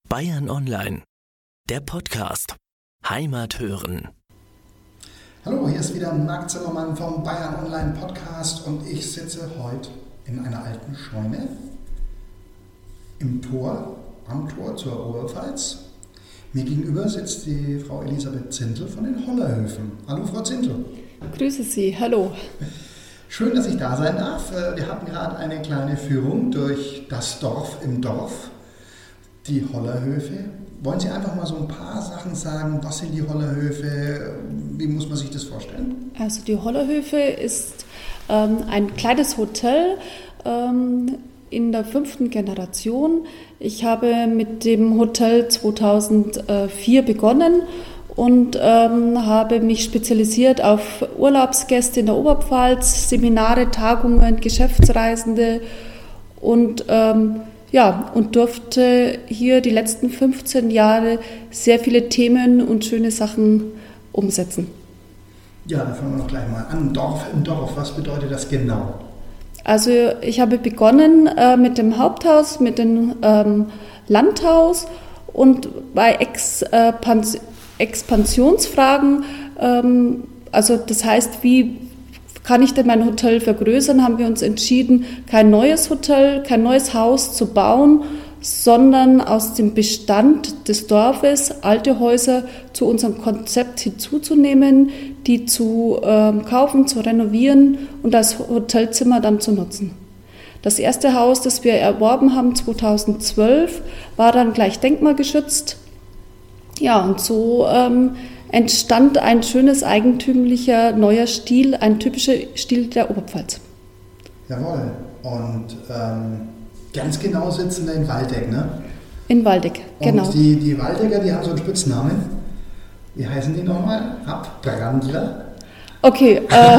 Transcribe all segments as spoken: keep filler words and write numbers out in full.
Bayern Online, der Podcast Heimat hören. Hallo, hier ist wieder Marc Zimmermann vom Bayern Online Podcast und ich sitze heute in einer alten Scheune im Tor, am Tor zur Oberpfalz. Mir gegenüber sitzt die Frau Elisabeth Zindel von den Hollerhöfen. Hallo Frau Zindel. Grüße Sie, hallo. Schön, dass ich da sein darf. Wir hatten gerade eine kleine Führung durch das Dorf im Dorf, die Hollerhöfe. Wollen Sie einfach mal so ein paar Sachen sagen? Was sind die Hollerhöfe? Wie muss man sich das vorstellen? Also die Hollerhöfe ist ähm, ein kleines Hotel ähm, in der fünften Generation. Ich habe mit dem Hotel zweitausendvier begonnen und ähm, habe mich spezialisiert auf Urlaubsgäste in der Oberpfalz, Seminare, Tagungen, Geschäftsreisende und ähm, ja, und durfte hier die letzten fünfzehn Jahre sehr viele Themen und schöne Sachen umsetzen. Ja, dann fangen wir noch gleich mal an. Dorf im Dorf, was bedeutet das genau? Also ich habe begonnen äh, mit dem Haupthaus, mit dem ähm, Landhaus und bei Expans- Expansionsfragen, ähm, also das heißt, wie kann ich denn mein Hotel vergrößern, haben wir uns entschieden, kein neues Hotel, kein neues Haus zu bauen, sondern aus dem Bestand des Dorfes alte Häuser zu unserem Konzept hinzuzunehmen, die zu äh, kaufen, zu renovieren und als Hotelzimmer dann zu nutzen. Das erste Haus, das wir erworben haben, zweitausendzwölf, war dann gleich denkmalgeschützt. Ja, und so ähm, entstand ein schönes, eigentümlicher, neuer Stil, ein typischer Stil der Oberpfalz. Jawohl. Und ähm, ganz genau sitzen wir in Waldeck, ne? In Waldeck, genau. Und die, die Waldecker, die haben so einen Spitznamen. Wie heißen die nochmal? Abbrandler? Okay, äh,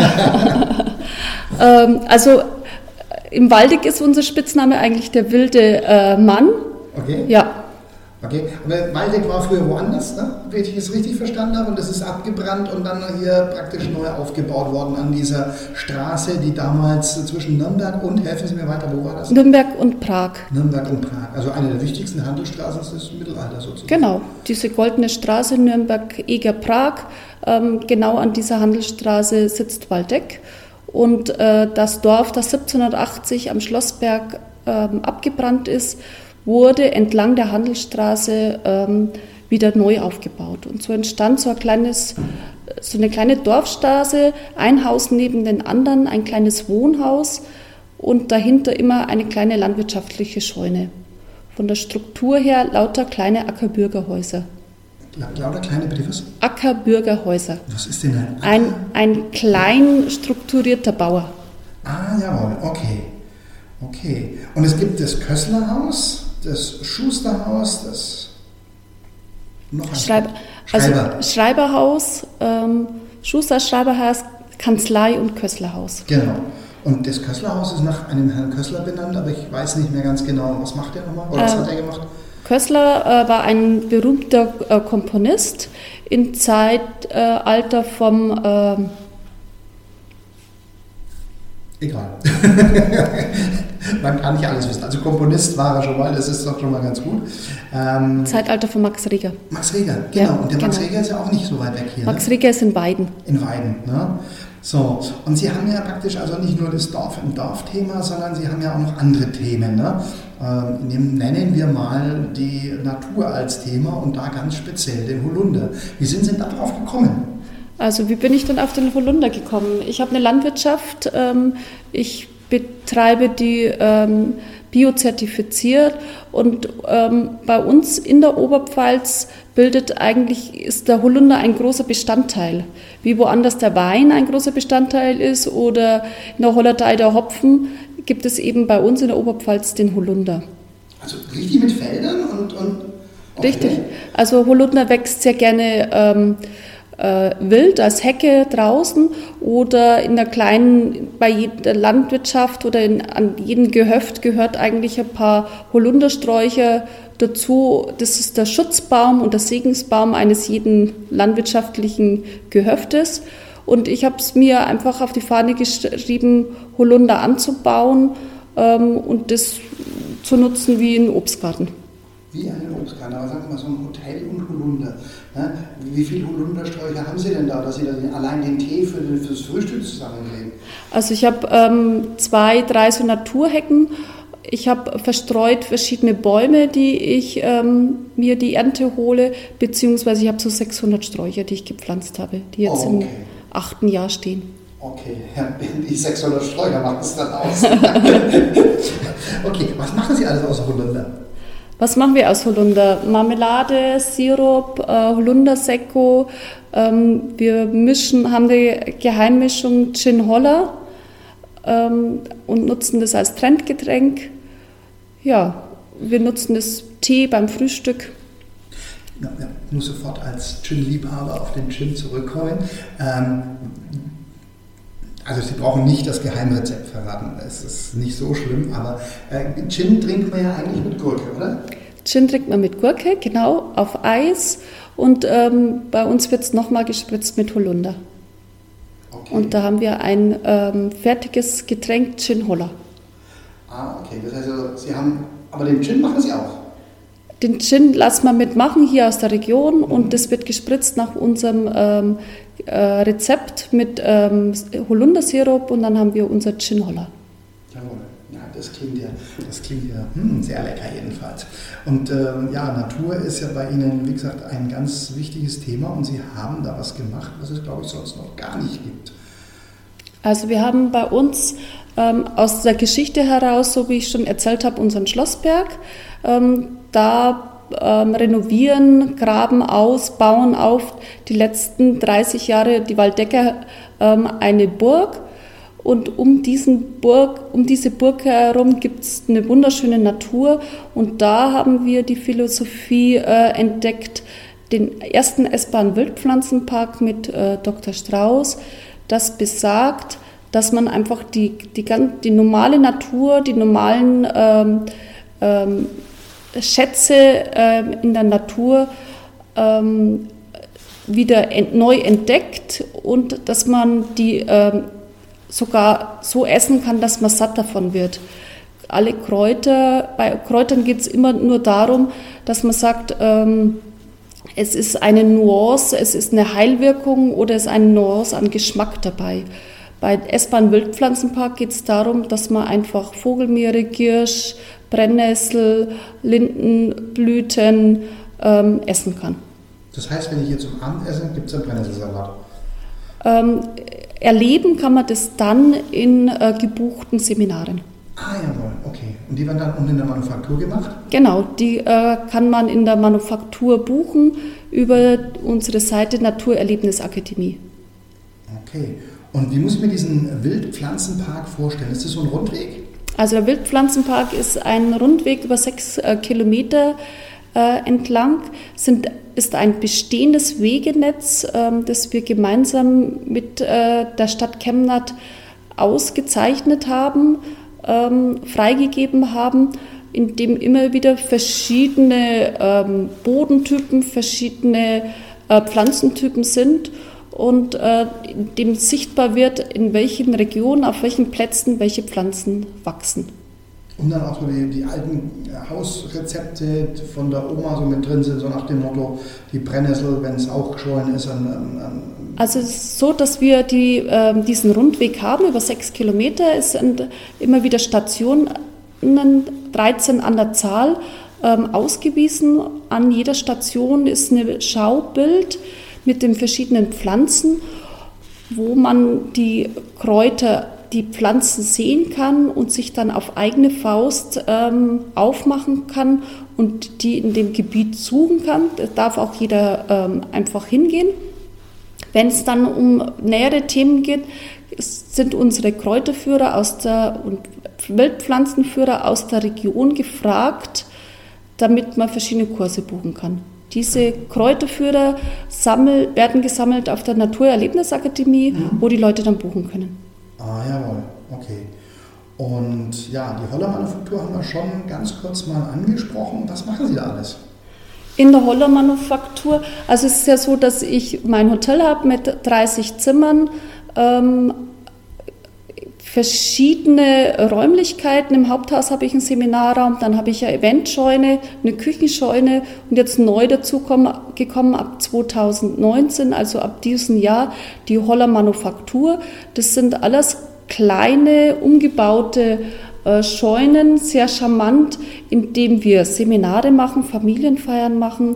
ähm, also im Waldeck ist unser Spitzname eigentlich der wilde äh, Mann. Okay. Ja. Okay, aber Waldeck war früher woanders, ne? Wenn ich es richtig verstanden habe, und das ist abgebrannt und dann hier praktisch neu aufgebaut worden an dieser Straße, die damals zwischen Nürnberg und, helfen Sie mir weiter, wo war das? Nürnberg und Prag. Nürnberg und Prag, also eine der wichtigsten Handelsstraßen des Mittelalters sozusagen. Genau, diese goldene Straße Nürnberg, Eger, Prag, ähm, genau an dieser Handelsstraße sitzt Waldeck und äh, das Dorf, das siebzehnhundertachtzig am Schlossberg ähm, abgebrannt ist, wurde entlang der Handelsstraße ähm, wieder neu aufgebaut. Und so entstand so, ein kleines, so eine kleine Dorfstraße, ein Haus neben den anderen, ein kleines Wohnhaus und dahinter immer eine kleine landwirtschaftliche Scheune. Von der Struktur her lauter kleine Ackerbürgerhäuser. Lauter kleine, bitte was? Ackerbürgerhäuser. Was ist denn ein Acker? Ein, ein klein strukturierter Bauer. Ah, jawohl, okay. Okay. Und es gibt das Kösslerhaus, das Schusterhaus, das noch ein Schreiber, Schreiber. Also Schreiberhaus, ähm, Schuster, Schreiberhaus, Kanzlei und Kösslerhaus. Genau. Und das Kösslerhaus ist nach einem Herrn Kössler benannt, aber ich weiß nicht mehr ganz genau, was macht er nochmal oder was ähm, hat er gemacht? Kössler äh, war ein berühmter äh, Komponist im Zeitalter äh, vom äh, Egal. Man kann nicht alles wissen. Also Komponist war er schon mal, das ist doch schon mal ganz gut. Ähm, Zeitalter von Max Reger. Max Reger, genau. Ja, und der genau. Max Reger ist ja auch nicht so weit weg hier. Max ne? Reger ist in Weiden. In Weiden, ne? So, und Sie haben ja praktisch also nicht nur das Dorf im Dorf-Thema, sondern Sie haben ja auch noch andere Themen. Ne? Ähm, nennen wir mal die Natur als Thema und da ganz speziell den Holunder. Wie sind Sie denn da drauf gekommen? Also wie bin ich denn auf den Holunder gekommen? Ich habe eine Landwirtschaft, ähm, ich betreibe die ähm, biozertifiziert und ähm, bei uns in der Oberpfalz bildet eigentlich, ist der Holunder ein großer Bestandteil. Wie woanders der Wein ein großer Bestandteil ist oder in der Hollertei der Hopfen, gibt es eben bei uns in der Oberpfalz den Holunder. Also richtig mit Feldern und... und okay. Richtig. Also Holunder wächst sehr gerne ähm, äh, wild als Hecke draußen oder in der kleinen, bei jeder Landwirtschaft oder in, an jedem Gehöft gehört eigentlich ein paar Holundersträucher dazu. Das ist der Schutzbaum und der Segensbaum eines jeden landwirtschaftlichen Gehöftes. Und ich habe es mir einfach auf die Fahne geschrieben, Holunder anzubauen ähm, und das zu nutzen wie einen Obstgarten. Wie einen Obstgarten, aber sagen wir mal so ein Hotel und Holunder. Ne? Wie viele Holundersträucher haben Sie denn da, dass Sie dann allein den Tee für das Frühstück zusammenlegen? Also ich habe ähm, zwei, drei so Naturhecken. Ich habe verstreut verschiedene Bäume, die ich ähm, mir die Ernte hole, beziehungsweise ich habe so sechshundert Sträucher, die ich gepflanzt habe, die jetzt oh, okay. im achten Jahr stehen. Okay, ja, die sechshundert Sträucher machen es dann aus. Okay, was machen Sie alles aus Holunder? Was machen wir aus Holunder? Marmelade, Sirup, äh, Holundersekko. Ähm, wir mischen, haben die Geheimmischung Gin Holler ähm, und nutzen das als Trendgetränk. Ja, wir nutzen das Tee beim Frühstück. Ja, ja, ich muss sofort als Gin-Liebhaber auf den Gin zurückkommen. Ähm, Also Sie brauchen nicht das Geheimrezept verraten, es ist nicht so schlimm, aber äh, Gin trinkt man ja eigentlich mit Gurke, oder? Gin trinkt man mit Gurke, genau, auf Eis und ähm, bei uns wird es nochmal gespritzt mit Holunder. Okay. Und da haben wir ein ähm, fertiges Getränk Gin Holler. Ah, okay, das heißt also, Sie haben, aber den Gin machen Sie auch? Den Gin lassen wir mitmachen hier aus der Region mhm. und das wird gespritzt nach unserem ähm, äh, Rezept mit ähm, Holundersirup und dann haben wir unser Gin Holler. Jawohl, ja, das klingt ja, das klingt ja hm, sehr lecker jedenfalls. Und ähm, ja, Natur ist ja bei Ihnen, wie gesagt, ein ganz wichtiges Thema und Sie haben da was gemacht, was es, glaube ich, sonst noch gar nicht gibt. Also wir haben bei uns ähm, aus der Geschichte heraus, so wie ich schon erzählt habe, unseren Schlossberg. Ähm, da ähm, renovieren, graben aus, bauen auf die letzten dreißig Jahre die Waldecker ähm, eine Burg. Und um, diesen Burg, um diese Burg herum gibt es eine wunderschöne Natur. Und da haben wir die Philosophie äh, entdeckt, den ersten essbaren Wildpflanzenpark mit äh, Doktor Strauß. Das besagt, dass man einfach die, die, die normale Natur, die normalen ähm, ähm, Schätze ähm, in der Natur ähm, wieder ent, neu entdeckt und dass man die ähm, sogar so essen kann, dass man satt davon wird. Alle Kräuter, bei Kräutern geht es immer nur darum, dass man sagt, ähm, es ist eine Nuance, es ist eine Heilwirkung oder es ist eine Nuance an Geschmack dabei. Bei essbaren Wildpflanzenpark geht es darum, dass man einfach Vogelmiere, Giersch, Brennnessel, Lindenblüten ähm, essen kann. Das heißt, wenn ich hier zum Abend esse, gibt es einen Brennnesselsalat? Ähm, erleben kann man das dann in äh, gebuchten Seminaren. Ah, jawohl, okay. Und die werden dann unten in der Manufaktur gemacht? Genau, die äh, kann man in der Manufaktur buchen über unsere Seite Naturerlebnisakademie. Okay. Und wie muss ich mir diesen Wildpflanzenpark vorstellen? Ist das so ein Rundweg? Also der Wildpflanzenpark ist ein Rundweg über sechs äh, Kilometer äh, entlang. Sind, ist ein bestehendes Wegenetz, äh, das wir gemeinsam mit äh, der Stadt Kemnath ausgezeichnet haben, ähm, freigegeben haben, in dem immer wieder verschiedene ähm, Bodentypen, verschiedene äh, Pflanzentypen sind. Und äh, dem sichtbar wird, in welchen Regionen, auf welchen Plätzen welche Pflanzen wachsen. Und dann auch so die, die alten Hausrezepte von der Oma so mit drin sind, so nach dem Motto, die Brennnessel, wenn es auch geschwollen ist. An, an, an also es ist so, dass wir die, äh, diesen Rundweg haben, über sechs Kilometer. Es sind immer wieder Stationen, dreizehn an der Zahl, ähm, ausgewiesen. An jeder Station ist ein Schaubild mit den verschiedenen Pflanzen, wo man die Kräuter, die Pflanzen sehen kann und sich dann auf eigene Faust ähm, aufmachen kann und die in dem Gebiet suchen kann. Da darf auch jeder ähm, einfach hingehen. Wenn es dann um nähere Themen geht, sind unsere Kräuterführer aus der, und Wildpflanzenführer aus der Region gefragt, damit man verschiedene Kurse buchen kann. Diese Kräuterführer sammel, werden gesammelt auf der Naturerlebnisakademie, mhm. wo die Leute dann buchen können. Ah, jawohl, okay. Und ja, die Hollermanufaktur haben wir schon ganz kurz mal angesprochen. Was machen Sie da alles? In der Hollermanufaktur, also es ist ja so, dass ich mein Hotel habe mit dreißig Zimmern. Ähm, verschiedene Räumlichkeiten. Im Haupthaus habe ich einen Seminarraum, dann habe ich eine Eventscheune, eine Küchenscheune und jetzt neu dazu kommen, gekommen ab zweitausendneunzehn, also ab diesem Jahr, die Holler Manufaktur. Das sind alles kleine, umgebaute äh, Scheunen, sehr charmant, indem wir Seminare machen, Familienfeiern machen.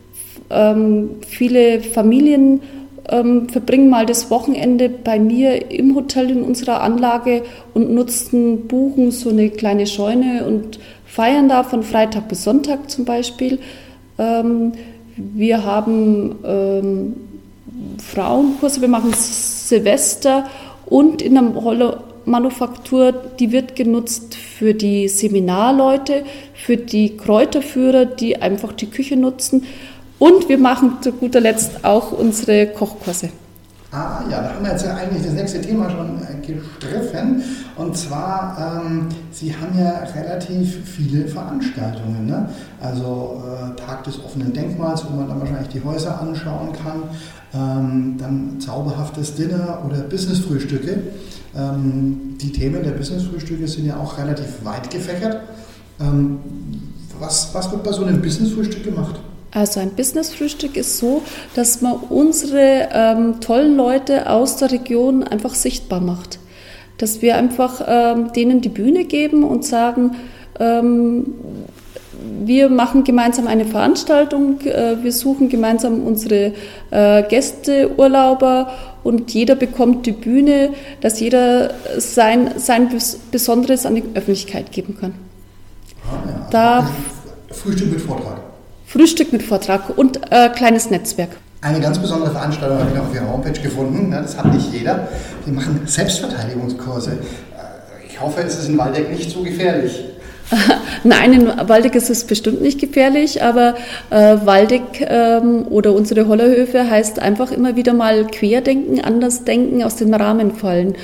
Ähm, viele Familien ähm, verbringen mal das Wochenende bei mir im Hotel in unserer Anlage und nutzen, buchen so eine kleine Scheune und feiern da von Freitag bis Sonntag zum Beispiel. Ähm, wir haben ähm, Frauenkurse, wir machen Silvester und in der Holler Manufaktur, die wird genutzt für die Seminarleute, für die Kräuterführer, die einfach die Küche nutzen. Und wir machen zu guter Letzt auch unsere Kochkurse. Ah ja, da haben wir jetzt ja eigentlich das nächste Thema schon gestriffen. Und zwar, ähm, Sie haben ja relativ viele Veranstaltungen, ne? Also äh, Tag des offenen Denkmals, wo man dann wahrscheinlich die Häuser anschauen kann. Ähm, dann zauberhaftes Dinner oder Businessfrühstücke. Ähm, die Themen der Businessfrühstücke sind ja auch relativ weit gefächert. Ähm, was, was wird bei so einem Businessfrühstück gemacht? Also ein Businessfrühstück ist so, dass man unsere ähm, tollen Leute aus der Region einfach sichtbar macht. Dass wir einfach ähm, denen die Bühne geben und sagen, ähm, wir machen gemeinsam eine Veranstaltung, äh, wir suchen gemeinsam unsere äh, Gäste, Urlauber und jeder bekommt die Bühne, dass jeder sein, sein Besonderes an die Öffentlichkeit geben kann. Ah, ja. Da Frühstück mit Vortrag. Frühstück mit Vortrag und äh, kleines Netzwerk. Eine ganz besondere Veranstaltung habe ich auf Ihrer Homepage gefunden. Das hat nicht jeder. Die machen Selbstverteidigungskurse. Ich hoffe, es ist in Waldeck nicht so gefährlich. Nein, in Waldeck ist es bestimmt nicht gefährlich, aber äh, Waldeck ähm, oder unsere Hollerhöfe heißt einfach immer wieder mal querdenken, anders denken, aus dem Rahmen fallen.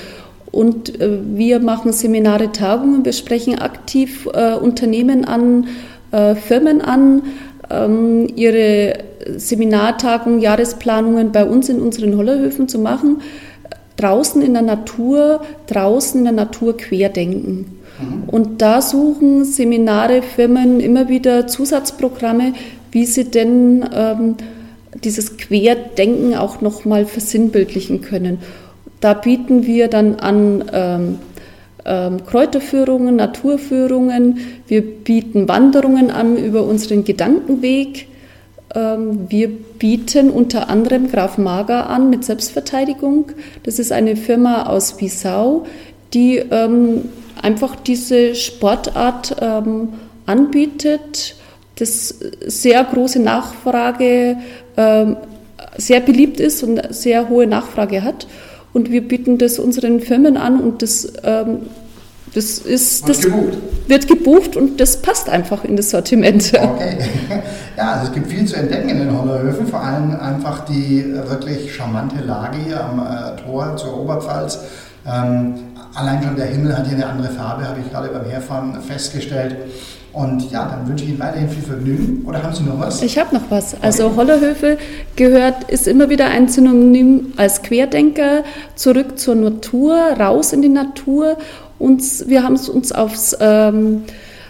Und äh, wir machen Seminare, Tagungen, wir sprechen aktiv äh, Unternehmen an, äh, Firmen an, ähm, ihre Seminartagungen, Jahresplanungen bei uns in unseren Hollerhöfen zu machen, draußen in der Natur, draußen in der Natur querdenken. Mhm. Und da suchen Seminare, Firmen immer wieder Zusatzprogramme, wie sie denn ähm, dieses Querdenken auch nochmal versinnbildlichen können. Da bieten wir dann an ähm, ähm, Kräuterführungen, Naturführungen, wir bieten Wanderungen an über unseren Gedankenweg. Ähm, wir bieten unter anderem Graf Mager an mit Selbstverteidigung. Das ist eine Firma aus Wiesau, die ähm, einfach diese Sportart ähm, anbietet, das sehr große Nachfrage, ähm, sehr beliebt ist und sehr hohe Nachfrage hat. Und wir bieten das unseren Firmen an und das, ähm, das, ist, das gebucht. wird gebucht und das passt einfach in das Sortiment. Okay. Ja, also es gibt viel zu entdecken in den Hollerhöfen, vor allem einfach die wirklich charmante Lage hier am äh, Tor zur Oberpfalz. Ähm, allein schon der Himmel hat hier eine andere Farbe, habe ich gerade beim Herfahren festgestellt. Und ja, dann wünsche ich Ihnen weiterhin viel Vergnügen. Oder haben Sie noch was? Ich habe noch was. Also okay. Hollerhöfe gehört, ist immer wieder ein Synonym als Querdenker, zurück zur Natur, raus in die Natur. Und wir haben es uns aufs, ähm,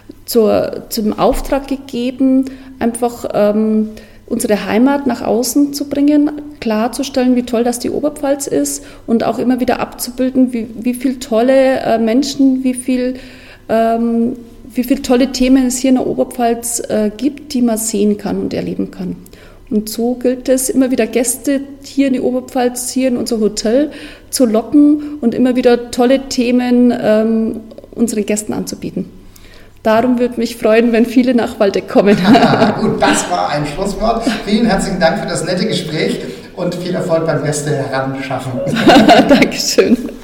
zur, zum Auftrag gegeben, einfach ähm, unsere Heimat nach außen zu bringen, klarzustellen, wie toll das die Oberpfalz ist und auch immer wieder abzubilden, wie, wie viele tolle äh, Menschen, wie viel ähm, wie viele tolle Themen es hier in der Oberpfalz äh, gibt, die man sehen kann und erleben kann. Und so gilt es, immer wieder Gäste hier in die Oberpfalz, hier in unser Hotel zu locken und immer wieder tolle Themen ähm, unseren Gästen anzubieten. Darum würde mich freuen, wenn viele nach Waldeck kommen. Gut, das war ein Schlusswort. Vielen herzlichen Dank für das nette Gespräch und viel Erfolg beim Gäste heranschaffen. Dankeschön.